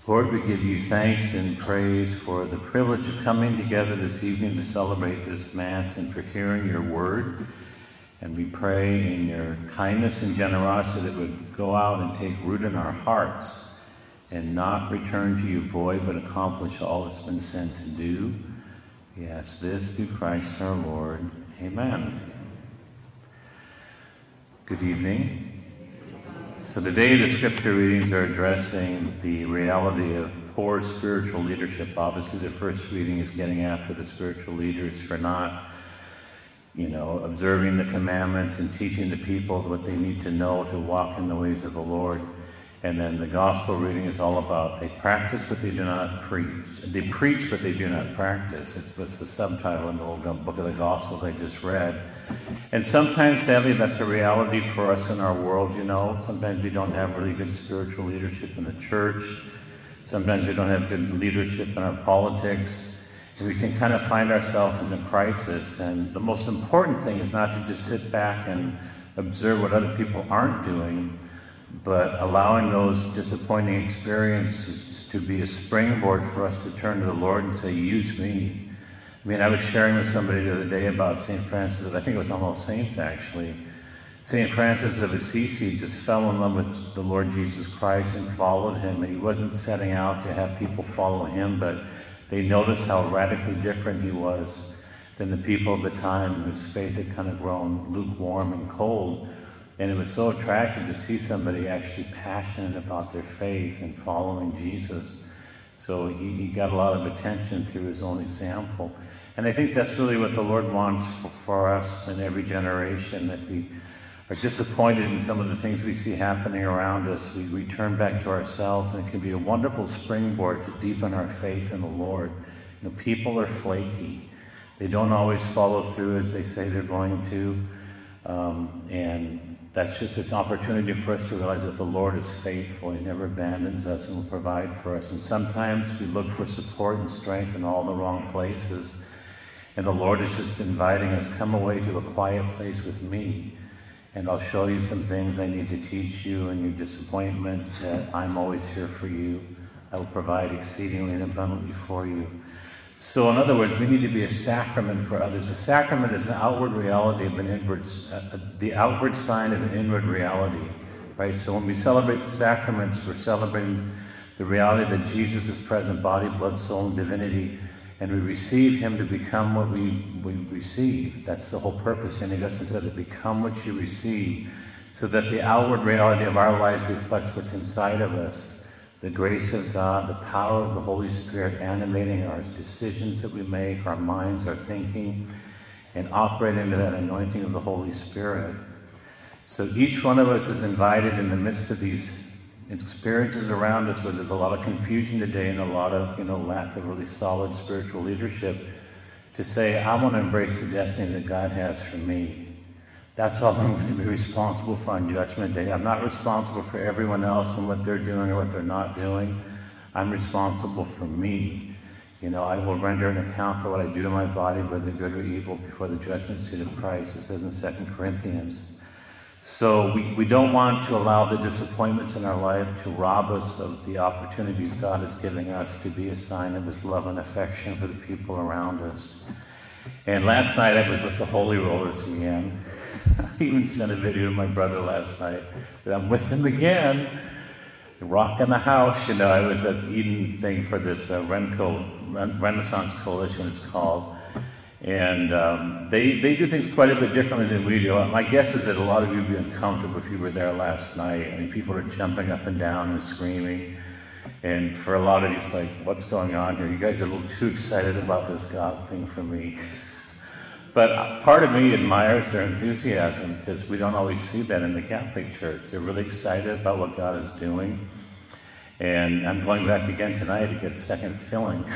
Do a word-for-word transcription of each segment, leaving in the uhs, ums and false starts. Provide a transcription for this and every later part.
Lord, we give you thanks and praise for the privilege of coming together this evening to celebrate this Mass and for hearing your word. And we pray in your kindness and generosity that it would go out and take root in our hearts and not return to you void, but accomplish all it's been sent to do. We ask this through Christ our Lord. Amen. Good evening. So today the scripture readings are addressing the reality of poor spiritual leadership. Obviously the first reading is getting after the spiritual leaders for not, you know, observing the commandments and teaching the people what they need to know to walk in the ways of the Lord. And then the gospel reading is all about they practice but they do not preach. They preach but they do not practice. It's what's the subtitle in the little book of the Gospels I just read. And sometimes, sadly, that's a reality for us in our world, you know. Sometimes we don't have really good spiritual leadership in the church. Sometimes we don't have good leadership in our politics. And we can kind of find ourselves in a crisis. And the most important thing is not to just sit back and observe what other people aren't doing, but allowing those disappointing experiences to be a springboard for us to turn to the Lord and say, use me. I mean, I was sharing with somebody the other day about Saint Francis, I think it was on All Saints actually. Saint Francis of Assisi just fell in love with the Lord Jesus Christ and followed him. And he wasn't setting out to have people follow him, but they noticed how radically different he was than the people of the time whose faith had kind of grown lukewarm and cold. And it was so attractive to see somebody actually passionate about their faith and following Jesus. So he, he got a lot of attention through his own example. And I think that's really what the Lord wants for, for us in every generation. If we are disappointed in some of the things we see happening around us, we, we turn back to ourselves, and it can be a wonderful springboard to deepen our faith in the Lord. You know, people are flaky. They don't always follow through as they say they're going to. Um, and that's just an opportunity for us to realize that the Lord is faithful. He never abandons us and will provide for us. And sometimes we look for support and strength in all the wrong places. And the Lord is just inviting us, come away to a quiet place with me, and I'll show you some things I need to teach you in your disappointment, that I'm always here for you. I will provide exceedingly and abundantly for you. So in other words, we need to be a sacrament for others. A sacrament is an outward reality of an inward, uh, the outward sign of an inward reality, right? So when we celebrate the sacraments, we're celebrating the reality that Jesus is present, body, blood, soul, and divinity, and we receive him to become what we, we receive. That's the whole purpose. Saint Augustine said to become what you receive, so that the outward reality of our lives reflects what's inside of us. The grace of God, the power of the Holy Spirit animating our decisions that we make, our minds, our thinking, and operating into that anointing of the Holy Spirit. So each one of us is invited in the midst of these experiences around us where there's a lot of confusion today and a lot of, you know, lack of really solid spiritual leadership, to say, I want to embrace the destiny that God has for me. That's all I'm going to be responsible for on Judgment Day. I'm not responsible for everyone else and what they're doing or what they're not doing. I'm responsible for me. You know, I will render an account for what I do to my body, whether good or evil, before the judgment seat of Christ, it says in Second Corinthians. So we, we don't want to allow the disappointments in our life to rob us of the opportunities God is giving us to be a sign of his love and affection for the people around us. And last night I was with the Holy Rollers again. I even sent a video to my brother last night that I'm with him again, rocking the house. You know, I was at Eden thing for this uh, Renco, Ren- Renaissance Coalition, it's called. And um, they, they do things quite a bit differently than we do. My guess is that a lot of you would be uncomfortable if you were there last night. I mean, people are jumping up and down and screaming. And for a lot of you, it's like, what's going on here? You guys are a little too excited about this God thing for me. But part of me admires their enthusiasm, because we don't always see that in the Catholic Church. They're really excited about what God is doing. And I'm going back again tonight to get second filling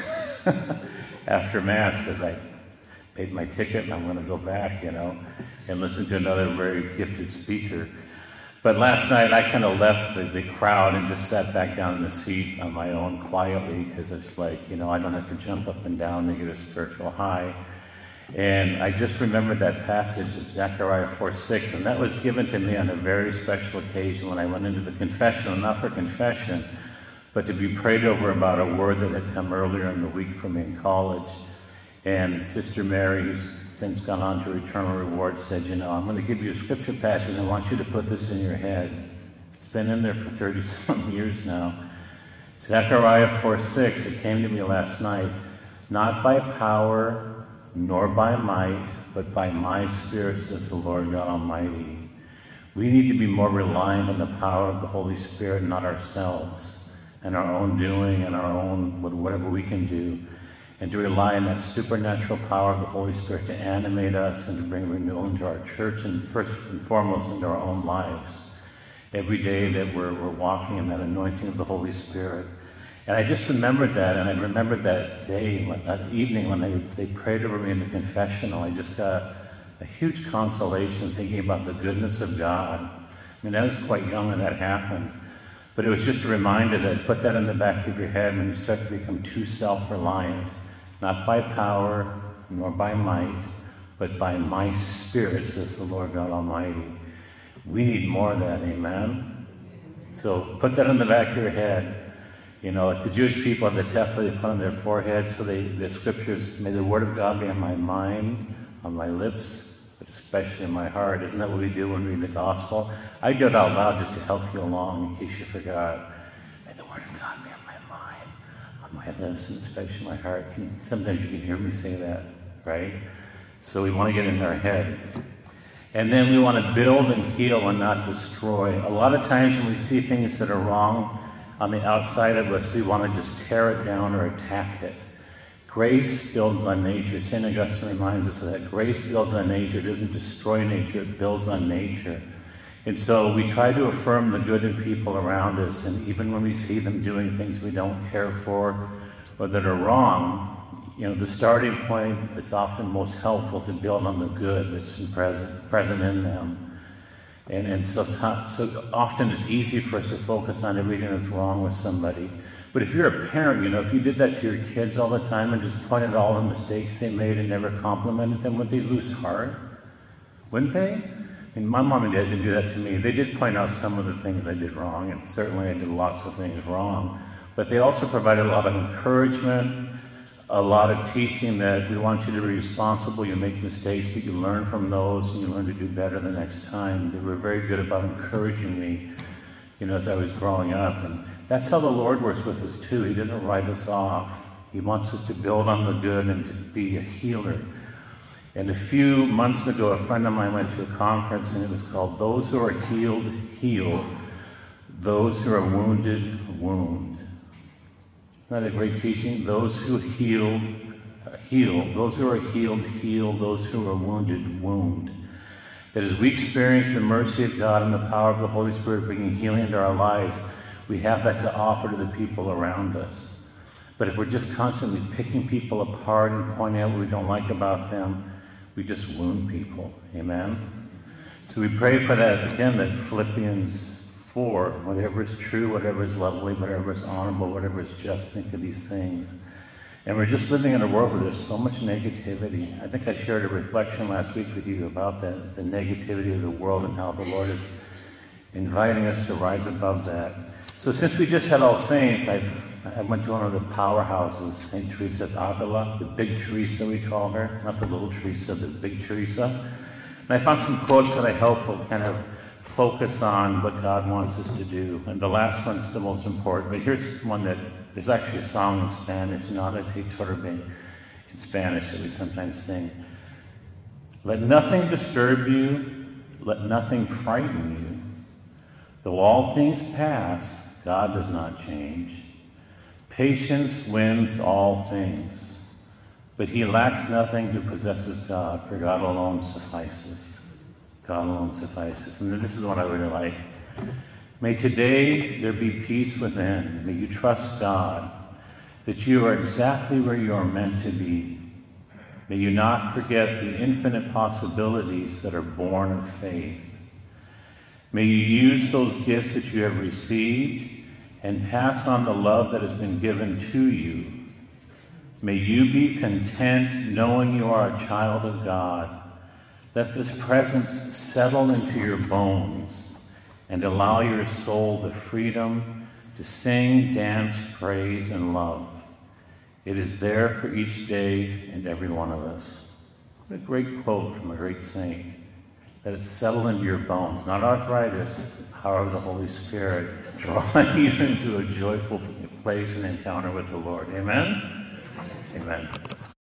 after Mass, because I paid my ticket and I'm going to go back, you know, and listen to another very gifted speaker. But last night I kind of left the, the crowd and just sat back down in the seat on my own quietly, because it's like, you know, I don't have to jump up and down to get a spiritual high. And I just remembered that passage of Zechariah four six, and that was given to me on a very special occasion when I went into the confessional, not for confession, but to be prayed over about a word that had come earlier in the week from me in college. And Sister Mary, who's since gone on to eternal reward, said, you know, I'm going to give you a scripture passage. I want you to put this in your head. It's been in there for thirty-some years now. Zechariah four six, it came to me last night. Not by power, nor by might, but by my Spirit, says the Lord God Almighty. We need to be more reliant on the power of the Holy Spirit, not ourselves, and our own doing and our own whatever we can do, and to rely on that supernatural power of the Holy Spirit to animate us and to bring renewal into our church and first and foremost into our own lives. Every day that we're, we're walking in that anointing of the Holy Spirit. And I just remembered that, and I remembered that day, that evening when they, they prayed over me in the confessional. I just got a huge consolation thinking about the goodness of God. I mean, I was quite young when that happened. But it was just a reminder that put that in the back of your head when you start to become too self-reliant. Not by power, nor by might, but by my Spirit, says the Lord God Almighty. We need more of that, amen? So put that in the back of your head. You know, like the Jewish people have the tefillah they put on their forehead, so they, the scriptures, may the word of God be on my mind, on my lips, but especially in my heart. Isn't that what we do when we read the gospel? I do it out loud just to help you along, in case you forgot. May the word of God be on my mind, on my lips, and especially my heart. Can, sometimes you can hear me say that, right? So we want to get in our head. And then we want to build and heal and not destroy. A lot of times when we see things that are wrong on the outside of us, we want to just tear it down or attack it. Grace builds on nature. Saint Augustine reminds us of that. Grace builds on nature. It doesn't destroy nature, it builds on nature. And so we try to affirm the good in people around us, and even when we see them doing things we don't care for or that are wrong, you know, the starting point is often most helpful to build on the good that's been present, present in them. And, and so, so often it's easy for us to focus on everything that's wrong with somebody. But if you're a parent, you know, if you did that to your kids all the time and just pointed out all the mistakes they made and never complimented them, would they lose heart? Wouldn't they? I mean, my mom and dad didn't do that to me. They did point out some of the things I did wrong, and certainly I did lots of things wrong. But they also provided a lot of encouragement, a lot of teaching that we want you to be responsible. You make mistakes, but you learn from those and you learn to do better the next time. They were very good about encouraging me, you know, as I was growing up. And that's how the Lord works with us too. He doesn't write us off. He wants us to build on the good and to be a healer. And a few months ago, a friend of mine went to a conference and it was called Those Who Are Healed, Heal. Those Who Are Wounded, Wound. Isn't that a great teaching? Those who healed, uh, heal. Those who are healed, heal. Those who are wounded, wound. That as we experience the mercy of God and the power of the Holy Spirit bringing healing into our lives, we have that to offer to the people around us. But if we're just constantly picking people apart and pointing out what we don't like about them, we just wound people. Amen? So we pray for that, again, that Philippians four, whatever is true, whatever is lovely, whatever is honorable, whatever is just, think of these things. And we're just living in a world where there's so much negativity. I think I shared a reflection last week with you about that, the negativity of the world and how the Lord is inviting us to rise above that. So since we just had All Saints, I've, I went to one of the powerhouses, Saint Teresa of Avila, the big Teresa we call her, not the little Teresa, the big Teresa. And I found some quotes that I hope will kind of focus on what God wants us to do. And the last one's the most important, but here's one that, there's actually a song in Spanish, Nada te turbe, in Spanish, that we sometimes sing. Let nothing disturb you, let nothing frighten you. Though all things pass, God does not change. Patience wins all things, but he lacks nothing who possesses God, for God alone suffices. God alone suffices. And this is what I really like. May today there be peace within. May you trust God that you are exactly where you are meant to be. May you not forget the infinite possibilities that are born of faith. May you use those gifts that you have received and pass on the love that has been given to you. May you be content knowing you are a child of God. Let this presence settle into your bones and allow your soul the freedom to sing, dance, praise, and love. It is there for each day and every one of us. A great quote from a great saint, that it's settled into your bones, not arthritis, the power of the Holy Spirit, drawing you into a joyful place and encounter with the Lord. Amen? Amen.